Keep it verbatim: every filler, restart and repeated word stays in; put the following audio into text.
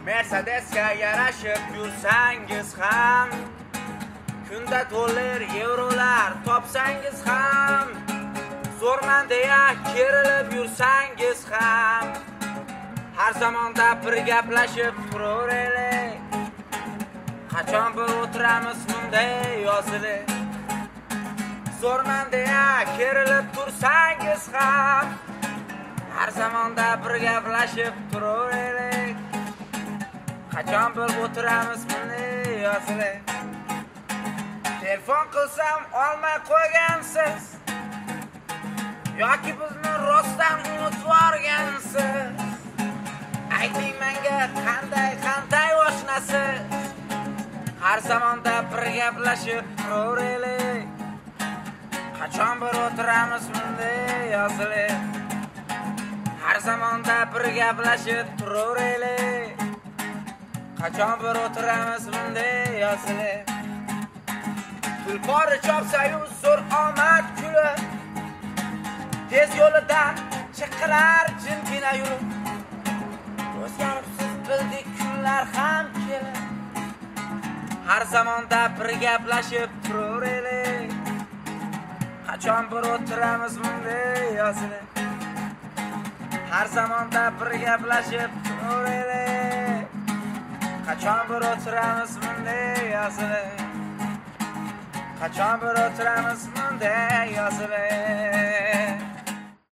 Mercedes'ga yarashib yursangiz ham, kunda dollar, yevrolar topsangiz ham, zo'rman deya kerilib yursangiz ham, har zamonda bir gaplashib turaveraylik. Qachon bir o'tiramiz bunday yozilib, zo'rman deya kerilib tursangiz ham, har zamonda bir gaplashib turaveraylik. Qachon bir o'tiramiz bunday yozilib, telefon qilsam olmay qo'ygansiz, yoki bizni rostdan unutib yuborgansiz. Ayting menga qanday qanday oshnasiz, har zamonda bir gaplashib turaveraylik. Qachon bir o'tiramiz bunday yozilib, har zamonda bir gaplashib turaveraylik. Qachon bir o'tiramiz bunday yozilib, tulpori chopsa-yu zo'r omad kulib, tez yo'lidan chiqirar jimgina yurib, o'zgaribsiz bildik kunlar ham kelib, har zamonda bir gaplashib turaveraylik. Qachon bir o'tiramiz bunday yozilib, har zamonda bir gaplashib turaveraylik. Qachon bir o'tiramiz bunday yozilib, qachon bir o'tiramiz bunday yozilib.